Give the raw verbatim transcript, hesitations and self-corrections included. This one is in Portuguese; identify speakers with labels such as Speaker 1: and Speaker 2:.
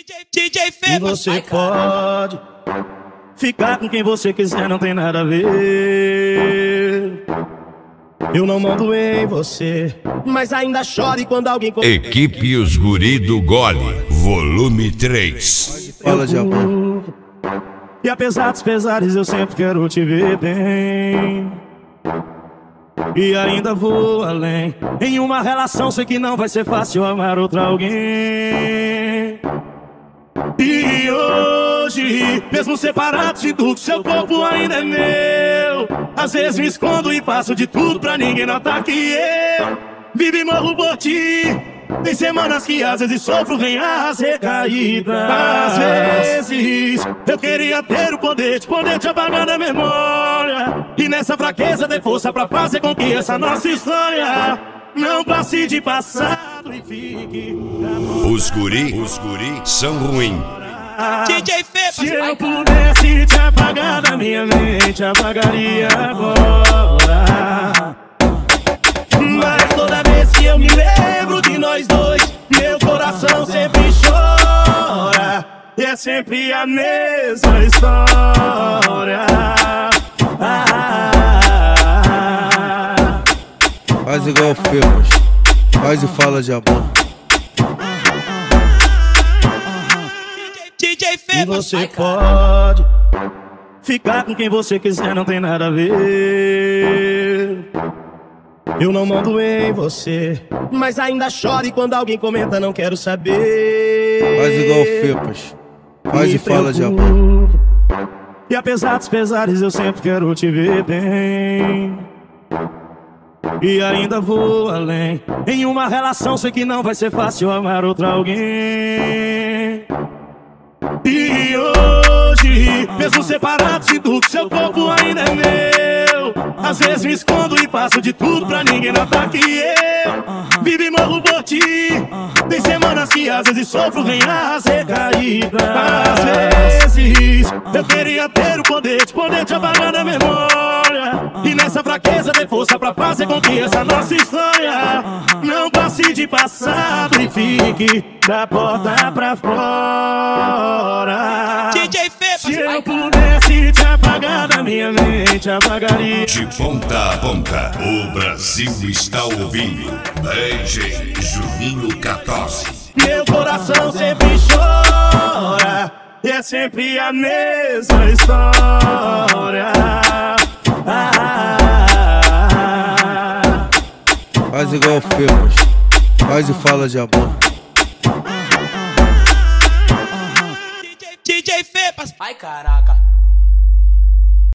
Speaker 1: D J Fê,
Speaker 2: e você pode ficar com quem você quiser, não tem nada a ver. Eu não mando em você, mas ainda chore quando alguém...
Speaker 3: Equipe Os Guri do Gole, volume três.
Speaker 2: Fala de amor. E apesar dos pesares, eu sempre quero te ver bem. E ainda vou além. Em uma relação sei que não vai ser fácil amar outra alguém. E hoje, mesmo separado de tudo, seu corpo ainda é meu. Às vezes me escondo e faço de tudo pra ninguém notar que eu vivo e morro por ti. Tem semanas que às vezes sofro, vem as recaídas. Às vezes eu queria ter o poder de poder te apagar da memória. E nessa fraqueza ter força pra fazer com que essa nossa história não passe de passado e fique...
Speaker 3: Os guri, os guri são ruins.
Speaker 1: D J Fê,
Speaker 2: se eu pudesse te apagar da minha mente, apagaria agora. Mas toda vez que eu me lembro de nós dois, meu coração sempre chora. E é sempre a mesma história.
Speaker 4: Faz igual o Febras, faz e fala de amor.
Speaker 1: D J Fê,
Speaker 2: e você pode ficar com quem você quiser, não tem nada a ver. Eu não mando em você, mas ainda chore quando alguém comenta, não quero saber.
Speaker 4: Faz igual o Febras, faz e fala de amor.
Speaker 2: E apesar dos pesares, eu sempre quero te ver bem. E ainda vou além. Em uma relação sei que não vai ser fácil amar outra alguém. E hoje, mesmo separados de tudo, seu corpo ainda é meu. Às vezes me escondo e faço de tudo pra ninguém notar que eu vivo e morro por ti. Tem semanas que às vezes sofro, vem as recaídas. Às vezes eu queria ter o poder de poder te apagar da memória. E nessa fraqueza ter força pra fazer com que essa nossa história não passe de passado e fique da porta pra fora.
Speaker 1: D J Fê,
Speaker 2: se eu pudesse te apagar da minha mente, apagaria.
Speaker 3: De ponta a ponta, o Brasil está ouvindo. D J Juninho quatorze.
Speaker 2: Meu coração sempre chora, e é sempre a mesma história.
Speaker 4: Faz igual o Febras, faz e fala de amor.
Speaker 1: D J Fê,
Speaker 5: Ai, caraca.